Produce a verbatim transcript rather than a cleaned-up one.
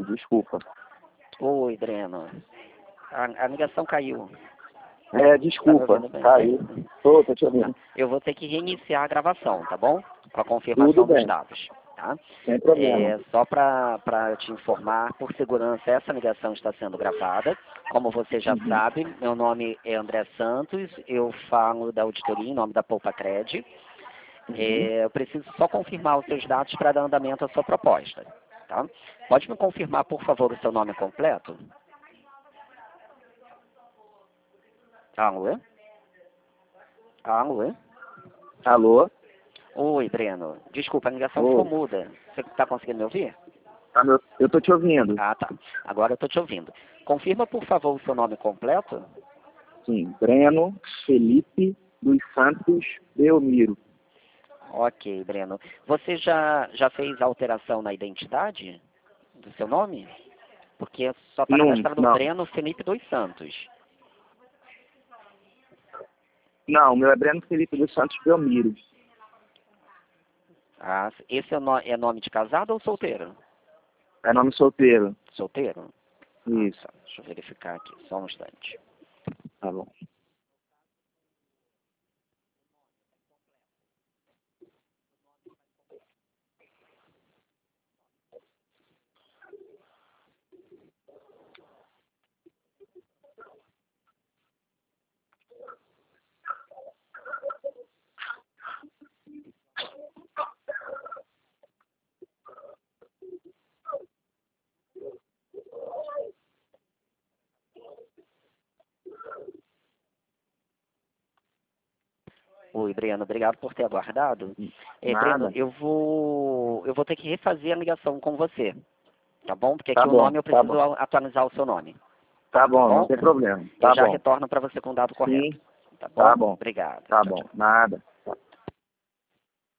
Felipe, desculpa. Oi, Breno. A, a ligação caiu. É, desculpa, Tá me ouvindo bem? caiu. Tô, tô te ouvindo. Eu vou ter que reiniciar a gravação, tá bom? Com a confirmação Tudo dos bem. dados. Tá? Sem problema. É, só para te informar, por segurança, essa ligação está sendo gravada. Como você já Uhum. sabe, meu nome é André Santos, eu falo da auditoria em nome da Poupa Cred. Uhum. É, eu preciso só confirmar os seus dados para dar andamento à sua proposta. Tá? Pode me confirmar, por favor, o seu nome completo? Alô? Alô? Alô? Oi, Breno. Desculpa, a ligação Oi. ficou muda. Você está conseguindo me ouvir? Tá, meu... Eu tô te ouvindo. Ah, tá. Agora eu estou te ouvindo. Confirma, por favor, o seu nome completo? Sim, Breno Felipe dos Santos Belmiro. Ok, Breno. Você já, já fez alteração na identidade do seu nome? Porque só está Não, cadastrado não. Breno Felipe dos Santos. Não, o meu é Breno Felipe dos Santos Belmiro. Ah, esse é, no, é nome de casado ou solteiro? É nome solteiro. Solteiro? Isso. Ah, tá. Deixa eu verificar aqui, só um instante. Tá bom. Oi, Breno, obrigado por ter aguardado. É, Breno, Nada. eu vou, eu vou ter que refazer a ligação com você, tá bom? Porque Tá aqui o bom, nome eu tá preciso bom. atualizar o seu nome. Tá bom, bom? não tem problema. Eu Tá já bom. retorno para você com o dado correto. Sim, Tá bom? tá bom. Obrigado. Tá Tchau, bom. tchau. Nada.